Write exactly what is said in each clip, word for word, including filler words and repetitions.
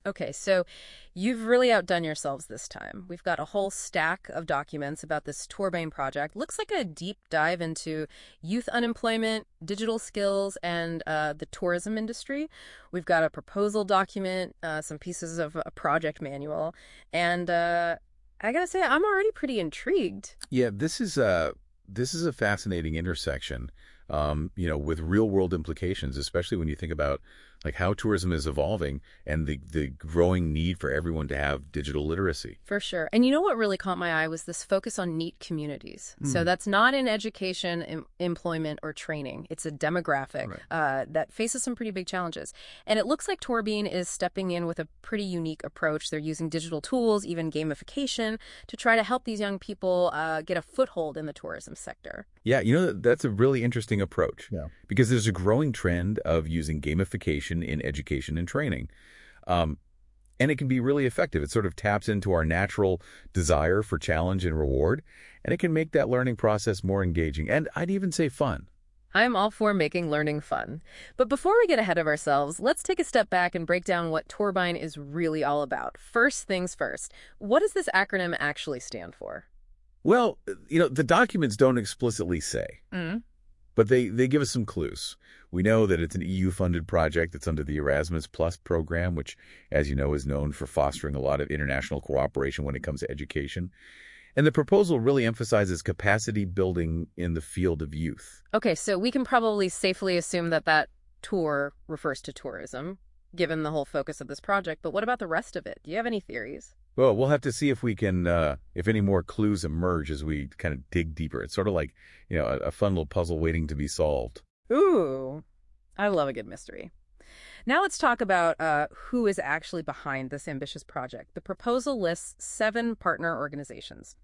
Okay, so you've really outdone yourselves this time. We've got a whole stack of documents about this Torbane project. Looks like a deep dive into youth unemployment, digital skills, and uh, the tourism industry. We've got a proposal document, uh, some pieces of a project manual, and uh, I gotta say, I'm already pretty intrigued. Yeah, this is a this is a fascinating intersection, um, you know, with real world implications, especially when you think about like how tourism is evolving and the the growing need for everyone to have digital literacy. For sure. And you know what really caught my eye was this focus on NEET communities. Mm. So that's not in education, em employment, or training. It's a demographic Right. uh, that faces some pretty big challenges. And it looks like Torbane is stepping in with a pretty unique approach. They're using digital tools, even gamification, to try to help these young people uh, get a foothold in the tourism sector. Yeah, you know, that's a really interesting approach. Yeah. Because there's a growing trend of using gamification in education and training. Um, and it can be really effective. It sort of taps into our natural desire for challenge and reward, and it can make that learning process more engaging, and I'd even say fun. I'm all for making learning fun. But before we get ahead of ourselves, let's take a step back and break down what Torbane is really all about. First things first, what does this acronym actually stand for? Well, you know, the documents don't explicitly say, Mm. but they, they give us some clues. We know that it's an E U-funded project that's under the Erasmus Plus program, which, as you know, is known for fostering a lot of international cooperation when it comes to education. And the proposal really emphasizes capacity building in the field of youth. Okay, so we can probably safely assume that that tour refers to tourism, given the whole focus of this project. But what about the rest of it? Do you have any theories? Well, we'll have to see if we can, uh, if any more clues emerge as we kind of dig deeper. It's sort of like, you know, a, a fun little puzzle waiting to be solved. Ooh, I love a good mystery. Now let's talk about uh, who is actually behind this ambitious project. The proposal lists seven partner organizations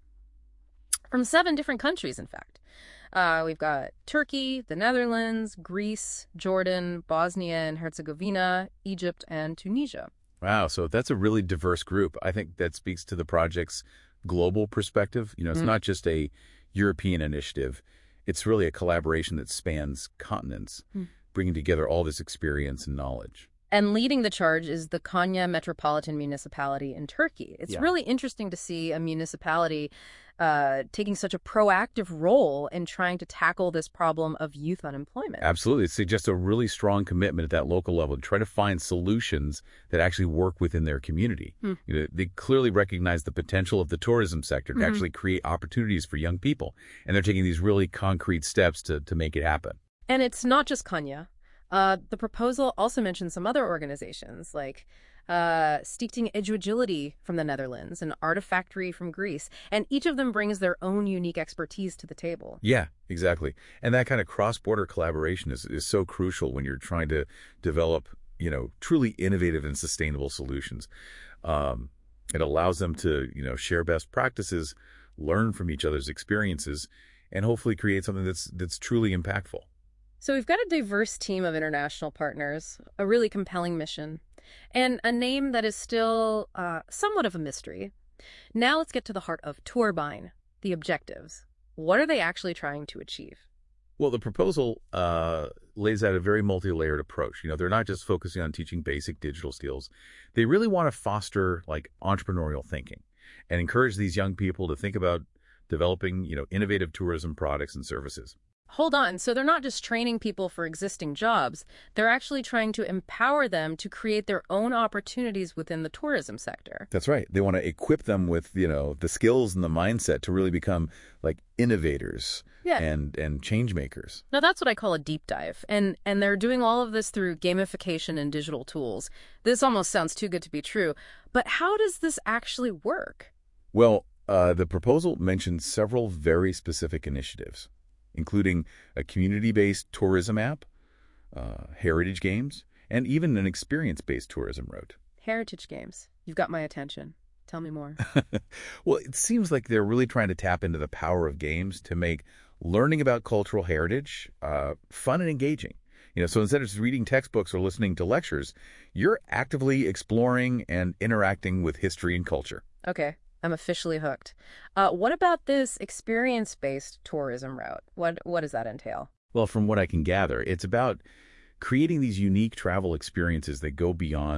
from seven different countries, in fact. Uh, we've got Turkey, the Netherlands, Greece, Jordan, Bosnia and Herzegovina, Egypt, and Tunisia. Wow, so that's a really diverse group. I think that speaks to the project's global perspective. You know, it's Mm. not just a European initiative. It's really a collaboration that spans continents, Mm. bringing together all this experience and knowledge. And leading the charge is the Konya Metropolitan Municipality in Turkey. It's Yeah. really interesting to see a municipality uh, taking such a proactive role in trying to tackle this problem of youth unemployment. Absolutely. It suggests a really strong commitment at that local level to try to find solutions that actually work within their community. Hmm. You know, they clearly recognize the potential of the tourism sector to Mhm. actually create opportunities for young people. And they're taking these really concrete steps to, to make it happen. And it's not just Konya. Uh, the proposal also mentions some other organizations like uh, Stichting Eduagility from the Netherlands and Artifactory from Greece. And each of them brings their own unique expertise to the table. Yeah, exactly. And that kind of cross-border collaboration is, is so crucial when you're trying to develop, you know, truly innovative and sustainable solutions. Um, it allows them to, you know, share best practices, learn from each other's experiences, and hopefully create something that's that's truly impactful. So we've got a diverse team of international partners, a really compelling mission, and a name that is still uh, somewhat of a mystery. Now let's get to the heart of Torbane, the objectives. What are they actually trying to achieve? Well, the proposal uh, lays out a very multi-layered approach. You know, they're not just focusing on teaching basic digital skills. They really want to foster like entrepreneurial thinking and encourage these young people to think about developing, you know, innovative tourism products and services. Hold on, so they're not just training people for existing jobs, they're actually trying to empower them to create their own opportunities within the tourism sector. That's right. They want to equip them with, you know, the skills and the mindset to really become like innovators Yeah. and, and change makers. Now that's what I call a deep dive, and, and they're doing all of this through gamification and digital tools. This almost sounds too good to be true, but how does this actually work? Well, uh, the proposal mentions several very specific initiatives, including a community-based tourism app, uh, heritage games, and even an experience-based tourism route. Heritage games. You've got my attention. Tell me more. Well, it seems like they're really trying to tap into the power of games to make learning about cultural heritage uh, fun and engaging. You know, so instead of just reading textbooks or listening to lectures, you're actively exploring and interacting with history and culture. Okay, I'm officially hooked. Uh, what about this experience-based tourism route? What what does that entail? Well, from what I can gather, it's about creating these unique travel experiences that go beyond,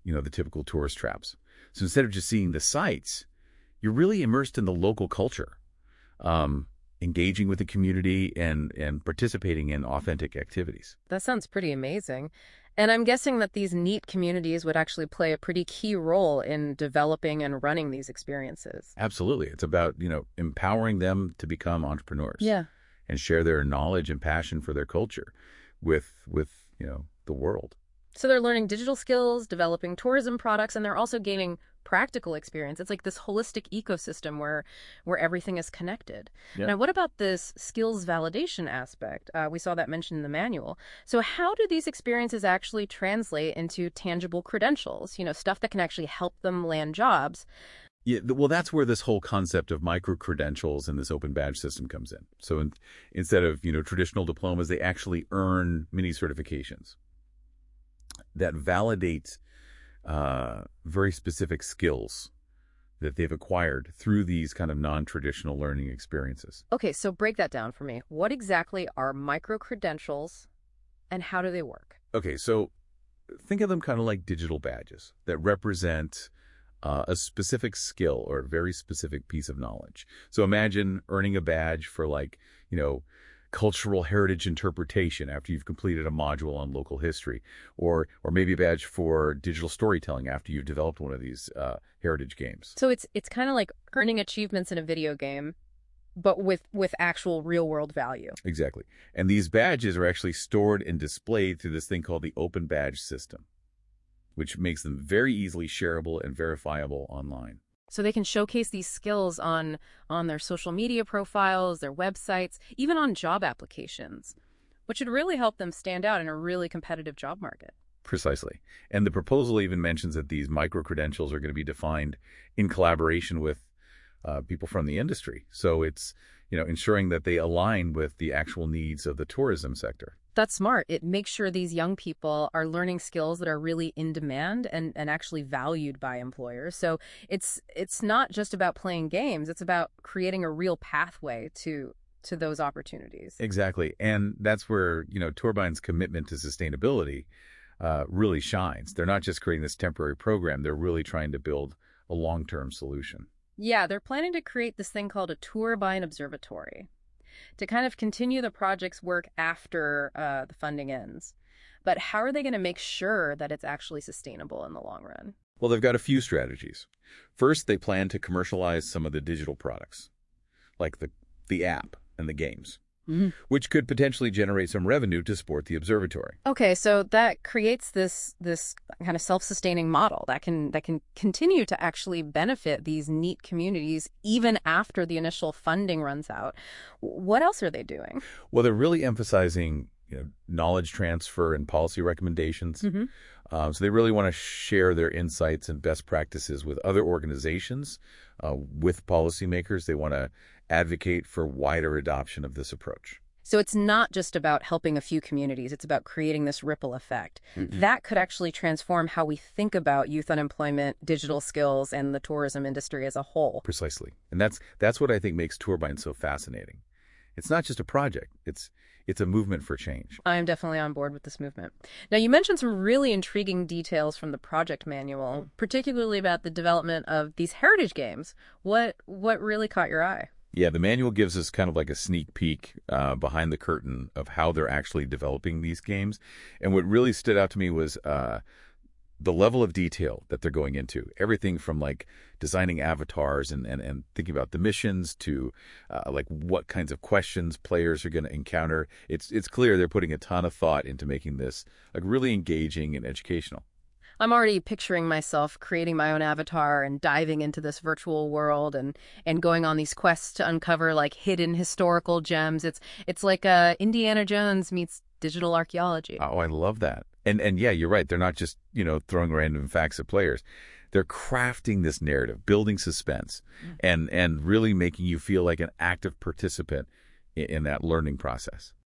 you know, the typical tourist traps. So instead of just seeing the sights, you're really immersed in the local culture, um, engaging with the community and, and participating in authentic activities. That sounds pretty amazing. And I'm guessing that these neat communities would actually play a pretty key role in developing and running these experiences. Absolutely. It's about, you know, empowering them to become entrepreneurs. Yeah. And share their knowledge and passion for their culture with, with, you know, the world. So they're learning digital skills, developing tourism products, and they're also gaining practical experience. It's like this holistic ecosystem where where everything is connected. Yeah. Now, what about this skills validation aspect? Uh, we saw that mentioned in the manual. So how do these experiences actually translate into tangible credentials, you know, stuff that can actually help them land jobs? Yeah, well, that's where this whole concept of micro-credentials and this open badge system comes in. So in, instead of, you know, traditional diplomas, they actually earn mini certifications that validate uh, very specific skills that they've acquired through these kind of non-traditional learning experiences. Okay, so break that down for me. What exactly are micro-credentials and how do they work? Okay, so think of them kind of like digital badges that represent uh, a specific skill or a very specific piece of knowledge. So imagine earning a badge for, like, you know, cultural heritage interpretation after you've completed a module on local history, or or maybe a badge for digital storytelling after you've developed one of these uh, heritage games. So it's it's kind of like earning achievements in a video game, but with, with actual real-world value. Exactly. And these badges are actually stored and displayed through this thing called the Open Badge system, which makes them very easily shareable and verifiable online. So they can showcase these skills on, on their social media profiles, their websites, even on job applications, which would really help them stand out in a really competitive job market. Precisely. And the proposal even mentions that these micro-credentials are going to be defined in collaboration with uh, people from the industry. So it's, you know, ensuring that they align with the actual needs of the tourism sector. That's smart. It makes sure these young people are learning skills that are really in demand and, and actually valued by employers. So it's it's not just about playing games. It's about creating a real pathway to to those opportunities. Exactly. And that's where, you know, Tourbine's commitment to sustainability uh, really shines. They're not just creating this temporary program. They're really trying to build a long-term solution. Yeah, they're planning to create this thing called a Tourbine Observatory to kind of continue the project's work after uh, the funding ends. But how are they going to make sure that it's actually sustainable in the long run? Well, they've got a few strategies. First, they plan to commercialize some of the digital products, like the, the app and the games, mm-hmm. which could potentially generate some revenue to support the observatory. Okay, so that creates this this kind of self-sustaining model that can that can continue to actually benefit these neat communities even after the initial funding runs out. What else are they doing? Well, they're really emphasizing, you know, knowledge transfer and policy recommendations. Mm-hmm. Um, so they really want to share their insights and best practices with other organizations, uh, with policymakers. They want to advocate for wider adoption of this approach. So it's not just about helping a few communities. It's about creating this ripple effect. Mm-hmm. That could actually transform how we think about youth unemployment, digital skills, and the tourism industry as a whole. Precisely. And that's that's what I think makes Tourbine so fascinating. It's not just a project. It's it's a movement for change. I am definitely on board with this movement. Now, you mentioned some really intriguing details from the project manual, particularly about the development of these heritage games. What what really caught your eye? Yeah, the manual gives us kind of like a sneak peek uh, behind the curtain of how they're actually developing these games. And what really stood out to me was uh, the level of detail that they're going into. Everything from like designing avatars and, and, and thinking about the missions to uh, like what kinds of questions players are going to encounter. It's, it's clear they're putting a ton of thought into making this like really engaging and educational. I'm already picturing myself creating my own avatar and diving into this virtual world and, and going on these quests to uncover like hidden historical gems. It's it's like uh, Indiana Jones meets digital archaeology. Oh, I love that. And and yeah, you're right. They're not just, you know, throwing random facts at players. They're crafting this narrative, building suspense, mm. and and really making you feel like an active participant in, in that learning process.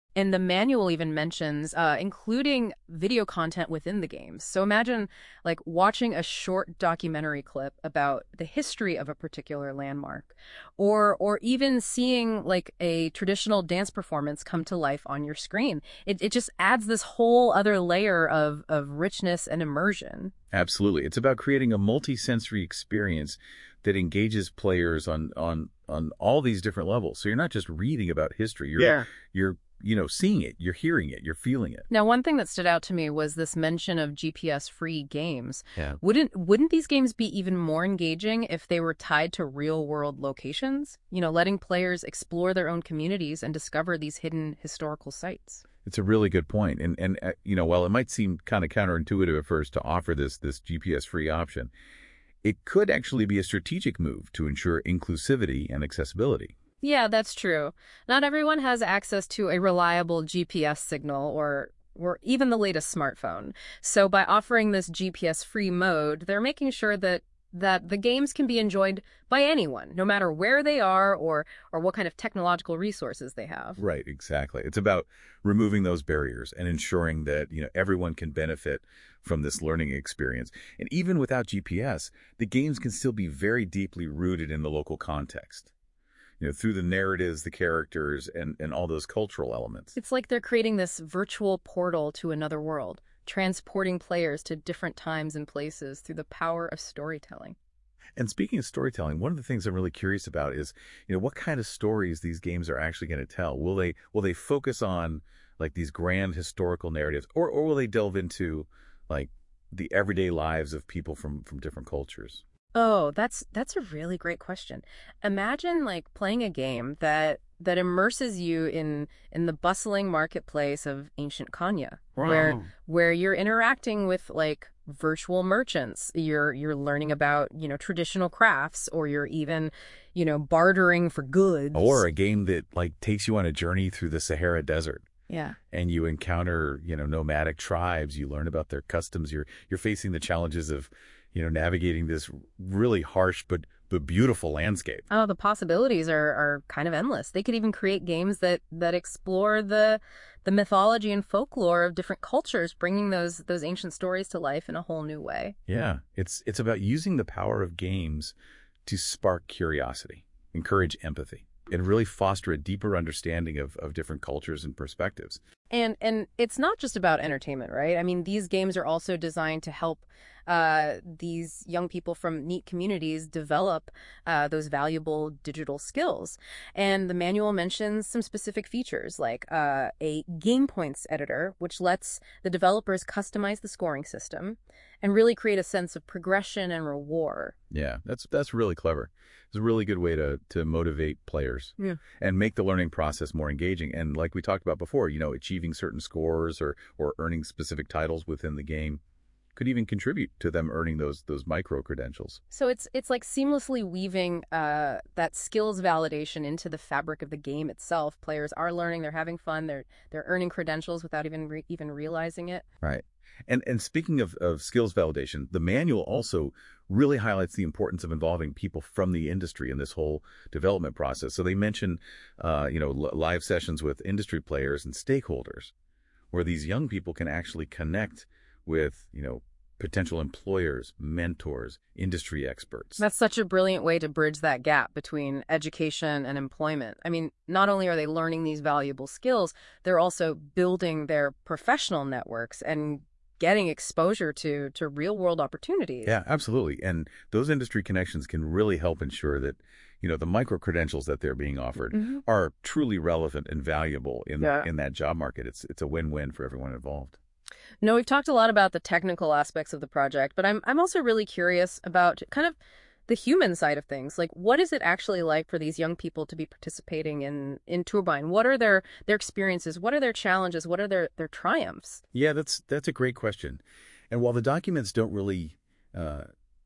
And the manual even mentions uh, including video content within the games. So imagine like watching a short documentary clip about the history of a particular landmark, or or even seeing like a traditional dance performance come to life on your screen. It it just adds this whole other layer of of richness and immersion. Absolutely. It's about creating a multi-sensory experience that engages players on on on all these different levels. So you're not just reading about history. You're Yeah. you're you know, seeing it, you're hearing it, you're feeling it. Now, one thing that stood out to me was this mention of G P S-free games. Yeah. Wouldn't wouldn't these games be even more engaging if they were tied to real-world locations? You know, letting players explore their own communities and discover these hidden historical sites. It's a really good point. And, and uh, you know, while it might seem kind of counterintuitive at first to offer this, this G P S-free option, it could actually be a strategic move to ensure inclusivity and accessibility. Yeah, that's true. Not everyone has access to a reliable G P S signal or or even the latest smartphone. So by offering this G P S-free mode, they're making sure that that the games can be enjoyed by anyone, no matter where they are or or what kind of technological resources they have. Right, exactly. It's about removing those barriers and ensuring that, you know, everyone can benefit from this learning experience. And even without G P S, the games can still be very deeply rooted in the local context. You know, through the narratives, the characters, and, and all those cultural elements. It's like they're creating this virtual portal to another world, transporting players to different times and places through the power of storytelling. And speaking of storytelling, one of the things I'm really curious about is, you know, what kind of stories these games are actually going to tell. Will they will they focus on like these grand historical narratives, or or will they delve into like the everyday lives of people from from different cultures? Oh, that's that's a really great question. Imagine like playing a game that that immerses you in in the bustling marketplace of ancient Kanya, where Wow. where you're interacting with like virtual merchants. You're you're learning about, you know, traditional crafts, or you're even, you know, bartering for goods. Or a game that like takes you on a journey through the Sahara Desert, Yeah. and you encounter, you know, nomadic tribes. You learn about their customs. You're you're facing the challenges of, you know, navigating this really harsh but but beautiful landscape. Oh, the possibilities are, are kind of endless. They could even create games that, that explore the the mythology and folklore of different cultures, bringing those those ancient stories to life in a whole new way. Yeah, it's it's about using the power of games to spark curiosity, encourage empathy, and really foster a deeper understanding of, of different cultures and perspectives. And and it's not just about entertainment, right? I mean, these games are also designed to help uh, these young people from neat communities develop uh, those valuable digital skills. And the manual mentions some specific features like uh, a game points editor, which lets the developers customize the scoring system and really create a sense of progression and reward. Yeah, that's that's really clever. It's a really good way to to motivate players Yeah. and make the learning process more engaging. And like we talked about before, you know, achieving certain scores or or earning specific titles within the game could even contribute to them earning those those micro credentials. So it's it's like seamlessly weaving uh, that skills validation into the fabric of the game itself. Players are learning, they're having fun, they're they're earning credentials without even re even realizing it. Right. And and speaking of, of skills validation, the manual also really highlights the importance of involving people from the industry in this whole development process. So they mention, uh, you know, l- live sessions with industry players and stakeholders, where these young people can actually connect with, you know, potential employers, mentors, industry experts. That's such a brilliant way to bridge that gap between education and employment. I mean, not only are they learning these valuable skills, they're also building their professional networks and getting exposure to to real world opportunities. Yeah, absolutely. And those industry connections can really help ensure that, you know, the micro credentials that they're being offered Mhm. are truly relevant and valuable in Yeah. in that job market. It's it's a win-win for everyone involved. No, we've talked a lot about the technical aspects of the project, but I'm I'm also really curious about kind of the human side of things. Like, what is it actually like for these young people to be participating in in Turbine? What are their their experiences? What are their challenges? What are their their triumphs? Yeah, that's that's a great question. And while the documents don't really uh,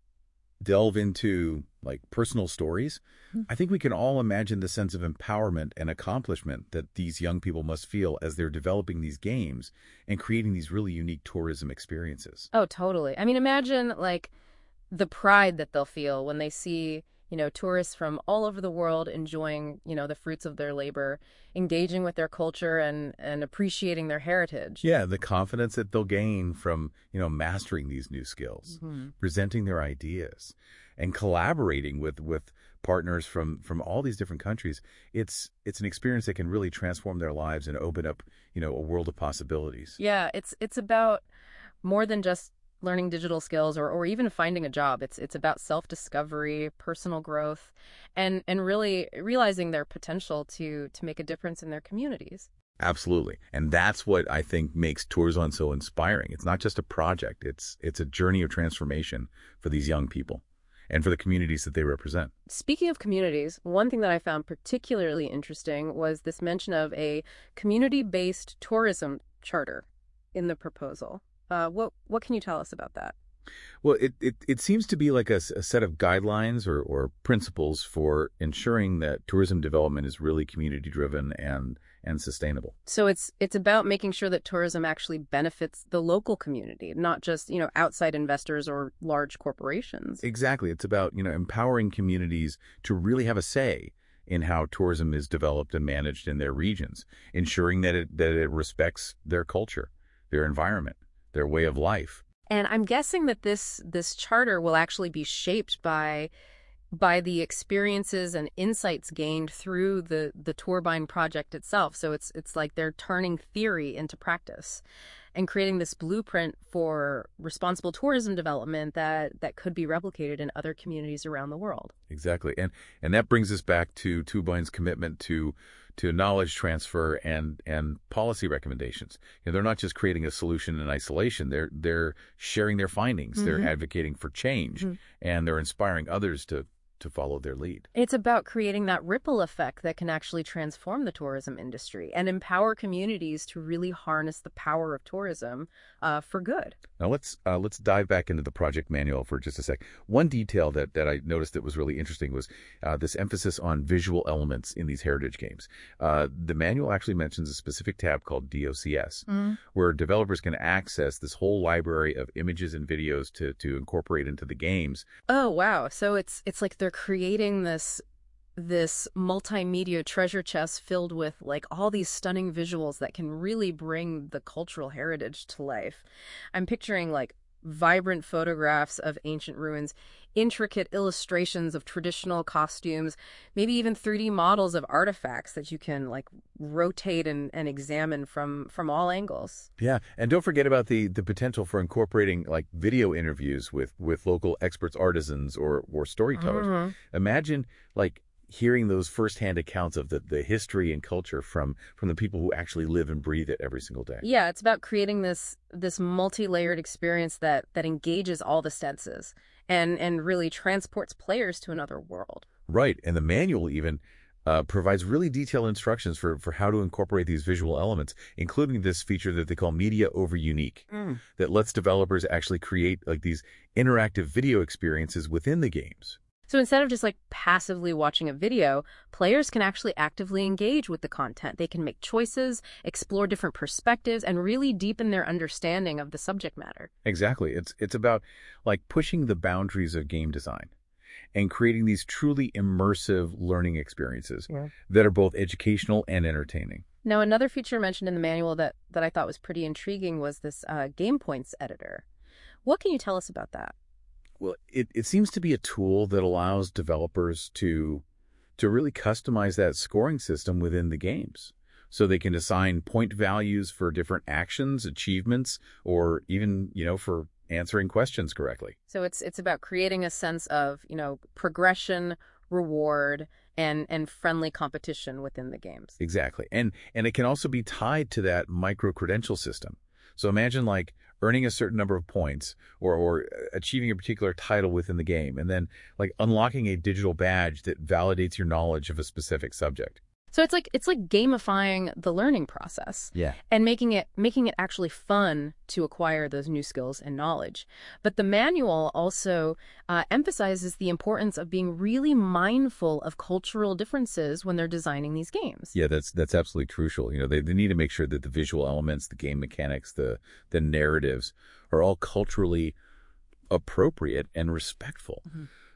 delve into like personal stories, Mhm. I think we can all imagine the sense of empowerment and accomplishment that these young people must feel as they're developing these games and creating these really unique tourism experiences. Oh, totally. I mean, imagine like the pride that they'll feel when they see, You know, tourists from all over the world enjoying, you know, the fruits of their labor, engaging with their culture and, and appreciating their heritage. Yeah, the confidence that they'll gain from, you know, mastering these new skills, Mm-hmm. presenting their ideas, and collaborating with, with partners from, from all these different countries. It's it's an experience that can really transform their lives and open up, you know, a world of possibilities. Yeah, it's it's about more than just learning digital skills or, or even finding a job. It's it's about self-discovery, personal growth, and and really realizing their potential to to make a difference in their communities. Absolutely. And that's what I think makes Tourzon so inspiring. It's not just a project. It's it's a journey of transformation for these young people and for the communities that they represent. Speaking of communities, one thing that I found particularly interesting was this mention of a community-based tourism charter in the proposal. Uh, what what can you tell us about that? Well, it, it, it seems to be like a, a set of guidelines or, or principles for ensuring that tourism development is really community-driven and and sustainable. So it's it's about making sure that tourism actually benefits the local community, not just, you know, outside investors or large corporations. Exactly. It's about, you know, empowering communities to really have a say in how tourism is developed and managed in their regions, ensuring that it that it respects their culture, their environment, their way of life. And I'm guessing that this this charter will actually be shaped by by the experiences and insights gained through the the Turbine project itself. So it's it's like they're turning theory into practice and creating this blueprint for responsible tourism development that that could be replicated in other communities around the world. Exactly. And and that brings us back to Turbine's commitment to to knowledge transfer and and policy recommendations. You know, they're not just creating a solution in isolation. They're they're sharing their findings. Mm-hmm. They're advocating for change, mm-hmm. and they're inspiring others to to follow their lead. It's about creating that ripple effect that can actually transform the tourism industry and empower communities to really harness the power of tourism uh, for good. Now let's uh, let's dive back into the project manual for just a sec. One detail that, that I noticed that was really interesting was uh, this emphasis on visual elements in these heritage games. Uh, the manual actually mentions a specific tab called D O C S, mm. where developers can access this whole library of images and videos to to incorporate into the games. Oh, wow. So it's it's like they're creating this this multimedia treasure chest filled with like all these stunning visuals that can really bring the cultural heritage to life. I'm picturing like vibrant photographs of ancient ruins, intricate illustrations of traditional costumes, maybe even three D models of artifacts that you can like rotate and, and examine from from all angles. Yeah, and don't forget about the the potential for incorporating like video interviews with with local experts, artisans, or or storytellers. Mm-hmm. Imagine like hearing those firsthand accounts of the, the history and culture from from the people who actually live and breathe it every single day. Yeah, it's about creating this this multi-layered experience that that engages all the senses and and really transports players to another world. Right, and the manual even uh, provides really detailed instructions for for how to incorporate these visual elements, including this feature that they call Media Over Unique, mm. that lets developers actually create like these interactive video experiences within the games. So instead of just like passively watching a video, players can actually actively engage with the content. They can make choices, explore different perspectives, and really deepen their understanding of the subject matter. Exactly. It's it's about like pushing the boundaries of game design and creating these truly immersive learning experiences yeah. that are both educational and entertaining. Now, another feature mentioned in the manual that, that I thought was pretty intriguing was this uh, Game Points editor. What can you tell us about that? Well, it, it seems to be a tool that allows developers to to really customize that scoring system within the games. So they can assign point values for different actions, achievements, or even, you know, for answering questions correctly. So it's it's about creating a sense of, you know, progression, reward, and and friendly competition within the games. Exactly. And and it can also be tied to that micro-credential system. So imagine like earning a certain number of points or, or achieving a particular title within the game and then like unlocking a digital badge that validates your knowledge of a specific subject. So it's like it's like gamifying the learning process. Yeah. And making it making it actually fun to acquire those new skills and knowledge. But the manual also uh, emphasizes the importance of being really mindful of cultural differences when they're designing these games. Yeah, that's that's absolutely crucial. You know, they, they need to make sure that the visual elements, the game mechanics, the the narratives are all culturally appropriate and respectful. Mm-hmm.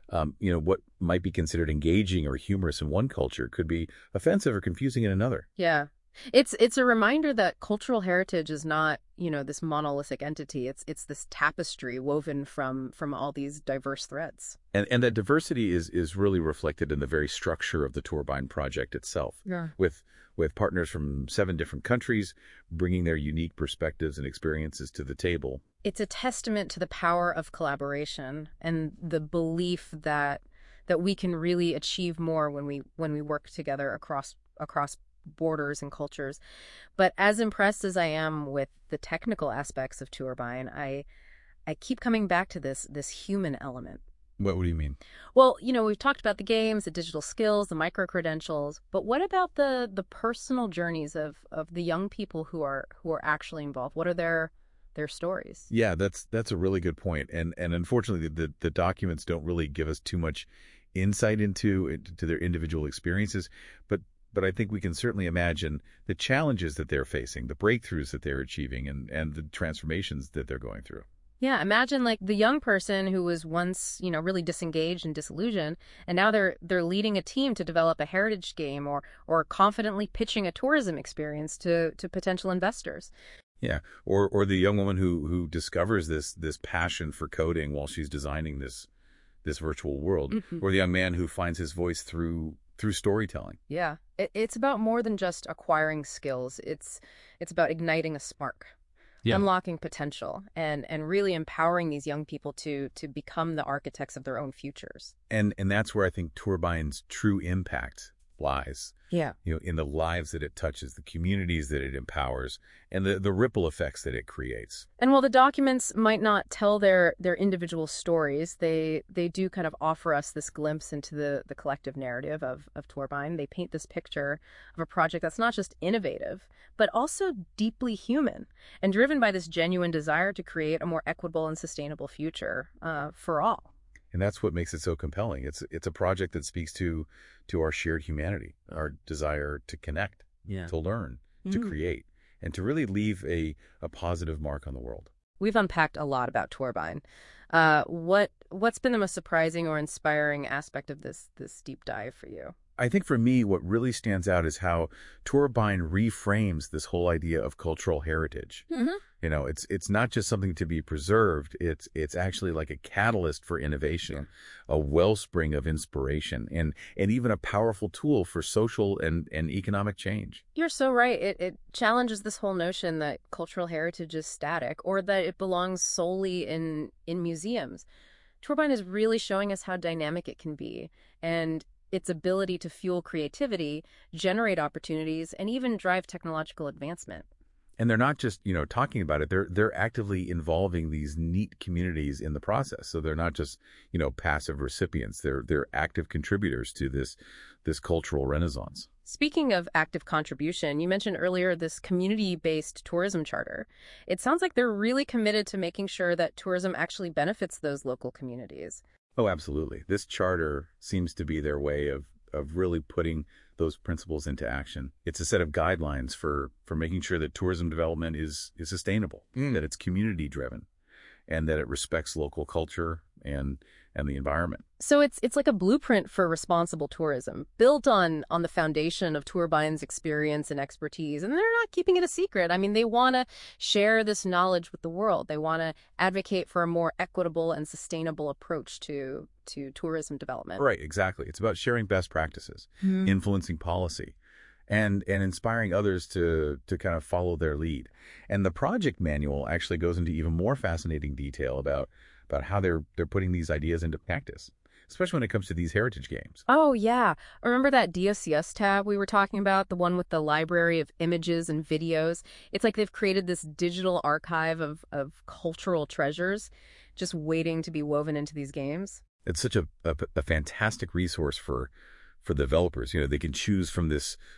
Um, you know, what might be considered engaging or humorous in one culture could be offensive or confusing in another. Yeah. It's it's a reminder that cultural heritage is not, you know, this monolithic entity. It's it's this tapestry woven from from all these diverse threads. And and that diversity is is really reflected in the very structure of the Turbine project itself. Yeah. With with partners from seven different countries bringing their unique perspectives and experiences to the table. It's a testament to the power of collaboration and the belief that that we can really achieve more when we when we work together across across borders and cultures. But as impressed as I am with the technical aspects of Turbine, I I keep coming back to this this human element. What, what do you mean? Well, you know, we've talked about the games, the digital skills, the micro-credentials, but what about the the personal journeys of of the young people who are who are actually involved? What are their their stories? Yeah, that's that's a really good point. And and unfortunately, the the documents don't really give us too much insight into into their individual experiences, but but I think we can certainly imagine the challenges that they're facing, the breakthroughs that they're achieving, and and the transformations that they're going through. Yeah, imagine like the young person who was once, you know, really disengaged and disillusioned, and now they're they're leading a team to develop a heritage game or or confidently pitching a tourism experience to to potential investors. Yeah, or or the young woman who who discovers this this passion for coding while she's designing this this virtual world, Mm-hmm. or the young man who finds his voice through through storytelling. Yeah, it, it's about more than just acquiring skills. It's it's about igniting a spark. Yeah. Unlocking potential and and really empowering these young people to to become the architects of their own futures. And and that's where I think Turbine's true impact lies. Yeah. You know, in the lives that it touches, the communities that it empowers, and the, the ripple effects that it creates. And while the documents might not tell their their individual stories, they they do kind of offer us this glimpse into the the collective narrative of of Turbine. They paint this picture of a project that's not just innovative, but also deeply human and driven by this genuine desire to create a more equitable and sustainable future uh, for all. And that's what makes it so compelling. It's it's a project that speaks to to our shared humanity, our desire to connect, Yeah. to learn, to Mm. create, and to really leave a, a positive mark on the world. We've unpacked a lot about Turbine. Uh, what what's been the most surprising or inspiring aspect of this this deep dive for you? I think for me, what really stands out is how Turbine reframes this whole idea of cultural heritage. Mm-hmm. You know, it's it's not just something to be preserved. It's it's actually like a catalyst for innovation, a wellspring of inspiration, and and even a powerful tool for social and, and economic change. You're so right. It it challenges this whole notion that cultural heritage is static or that it belongs solely in in museums. Turbine is really showing us how dynamic it can be and its ability to fuel creativity, generate opportunities, and even drive technological advancement. And they're not just, you know, talking about it. They're they're actively involving these neat communities in the process. So they're not just, you know, passive recipients. They're they're active contributors to this this cultural renaissance. Speaking of active contribution, you mentioned earlier this community-based tourism charter. It sounds like they're really committed to making sure that tourism actually benefits those local communities. Oh, absolutely. This charter seems to be their way of of really putting those principles into action. It's a set of guidelines for for making sure that tourism development is is sustainable, Mm. that it's community driven, and that it respects local culture and and the environment. So it's it's like a blueprint for responsible tourism, built on on the foundation of Turbine's experience and expertise. And they're not keeping it a secret. I mean, they want to share this knowledge with the world. They want to advocate for a more equitable and sustainable approach to to tourism development. Right, exactly. It's about sharing best practices, Mhm. influencing policy, and and inspiring others to to kind of follow their lead. And the project manual actually goes into even more fascinating detail about about how they're they're putting these ideas into practice, especially when it comes to these heritage games. Oh, yeah. Remember that D O C S tab we were talking about, the one with the library of images and videos? It's like they've created this digital archive of, of cultural treasures just waiting to be woven into these games. It's such a, a, a fantastic resource for for developers. You know, they can choose from this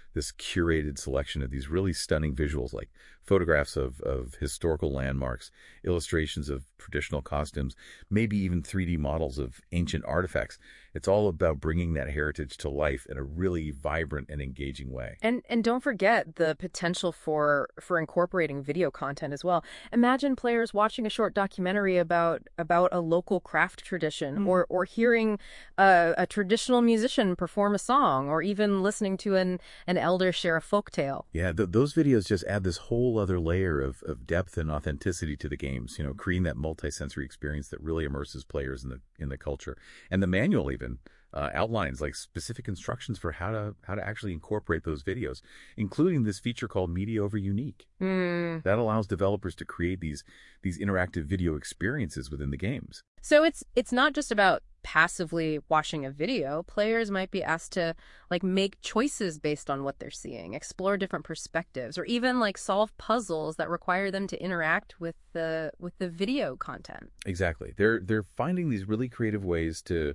this curated selection of these really stunning visuals, like photographs of, of historical landmarks, illustrations of traditional costumes, maybe even three D models of ancient artifacts. It's all about bringing that heritage to life in a really vibrant and engaging way. And and don't forget the potential for for incorporating video content as well. Imagine players watching a short documentary about about a local craft tradition, mm. or or hearing a, a traditional musician perform a song, or even listening to an an elder share a folktale. Yeah, th those videos just add this whole other layer of, of depth and authenticity to the games, you know, creating that multi-sensory experience that really immerses players in the in the culture. And the manual even uh, outlines like specific instructions for how to how to actually incorporate those videos, including this feature called Media Over Unique. Mm. That allows developers to create these these interactive video experiences within the games. So it's it's not just about passively watching a video. Players might be asked to like make choices based on what they're seeing, explore different perspectives, or even like solve puzzles that require them to interact with the with the video content. Exactly. They're they're finding these really creative ways to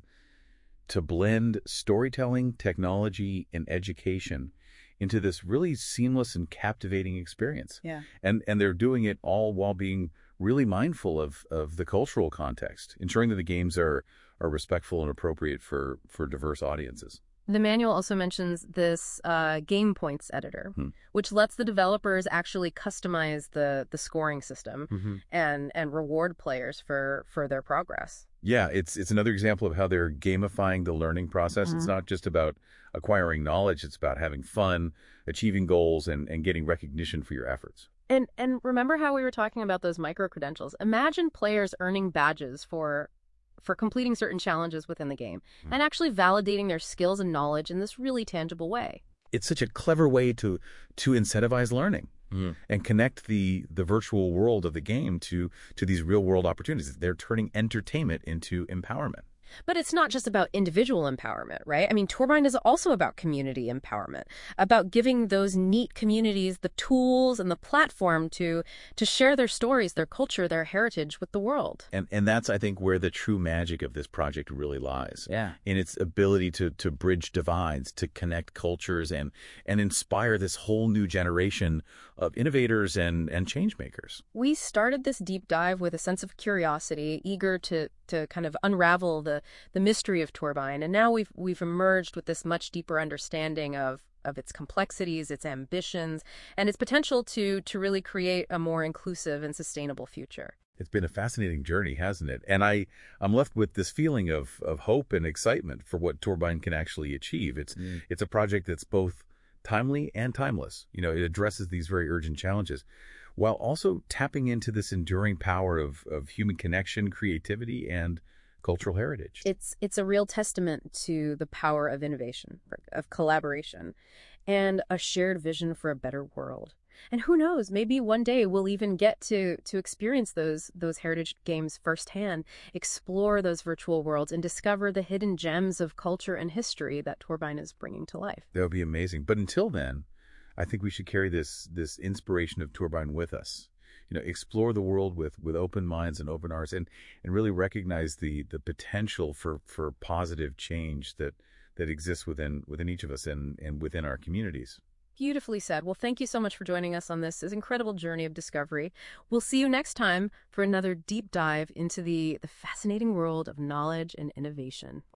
to blend storytelling, technology, and education into this really seamless and captivating experience. Yeah. And and they're doing it all while being really mindful of of the cultural context, ensuring that the games are are respectful and appropriate for for diverse audiences. The manual also mentions this uh, game points editor, hmm. which lets the developers actually customize the the scoring system mm-hmm. and and reward players for for their progress. Yeah, it's it's another example of how they're gamifying the learning process. Mm-hmm. It's not just about acquiring knowledge; it's about having fun, achieving goals, and and getting recognition for your efforts. And and remember how we were talking about those micro credentials? Imagine players earning badges for for completing certain challenges within the game mm. and actually validating their skills and knowledge in this really tangible way. It's such a clever way to to incentivize learning mm. and connect the the virtual world of the game to to these real world opportunities. They're turning entertainment into empowerment. But it's not just about individual empowerment, right? I mean, Tourbind is also about community empowerment, about giving those neat communities the tools and the platform to to share their stories, their culture, their heritage with the world. And and that's, I think, where the true magic of this project really lies. Yeah. In its ability to to bridge divides, to connect cultures, and and inspire this whole new generation of innovators and and change makers. We started this deep dive with a sense of curiosity, eager to to kind of unravel the the mystery of Tourbind, and now we've we've emerged with this much deeper understanding of of its complexities, its ambitions, and its potential to to really create a more inclusive and sustainable future. It's been a fascinating journey, hasn't it? And I, I'm left with this feeling of of hope and excitement for what Tourbind can actually achieve. It's mm. it's a project that's both timely and timeless. You know, it addresses these very urgent challenges, while also tapping into this enduring power of of human connection, creativity, and cultural heritage. It's it's a real testament to the power of innovation, of collaboration, and a shared vision for a better world. And who knows, maybe one day we'll even get to to experience those those heritage games firsthand, explore those virtual worlds, and discover the hidden gems of culture and history that Tourbind is bringing to life. That would be amazing. But until then, I think we should carry this this inspiration of Tourbind with us. You know, explore the world with with open minds and open hearts, and and really recognize the the potential for for positive change that that exists within within each of us and and within our communities. Beautifully said. Well, thank you so much for joining us on this, this incredible journey of discovery. We'll see you next time for another deep dive into the the fascinating world of knowledge and innovation.